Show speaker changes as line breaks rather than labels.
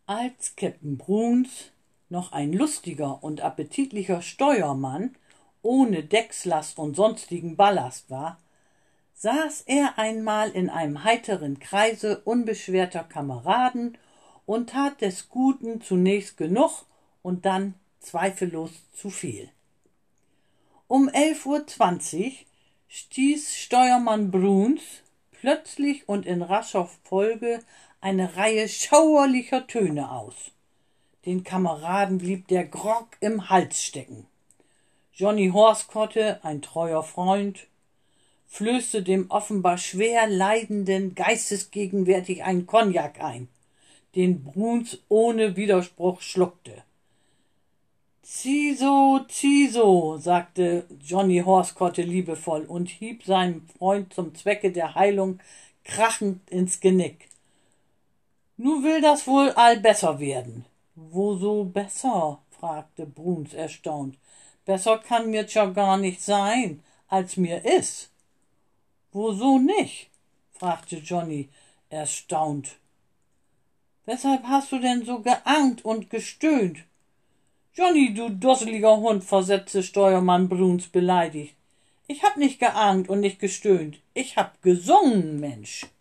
Als Käpt'n Bruns noch ein lustiger und appetitlicher Steuermann ohne Deckslast und sonstigen Ballast war, saß er einmal in einem heiteren Kreise unbeschwerter Kameraden und tat des Guten zunächst genug und dann zweifellos zu viel. Um 11:20 Uhr stieß Steuermann Bruns plötzlich und in rascher Folge eine Reihe schauerlicher Töne aus. Den Kameraden blieb der Grog im Hals stecken. Johnny Horskotte, ein treuer Freund, flößte dem offenbar schwer leidenden geistesgegenwärtig einen Cognac ein, den Bruns ohne Widerspruch schluckte. Zieh so, sagte Johnny Horskotte liebevoll und hieb seinem Freund zum Zwecke der Heilung krachend ins Genick. Nu will das wohl all besser werden. Wo so besser? Fragte Bruns erstaunt. Besser kann mir's ja gar nicht sein, als mir is. Wo so nicht? Fragte Johnny erstaunt. Weshalb hast du denn so geankt und gestöhnt? Johnny, du dusseliger Hund, versetzte Steuermann Bruns beleidigt. Ich hab nicht geankt und nicht gestöhnt. Ich hab gesungen, Mensch.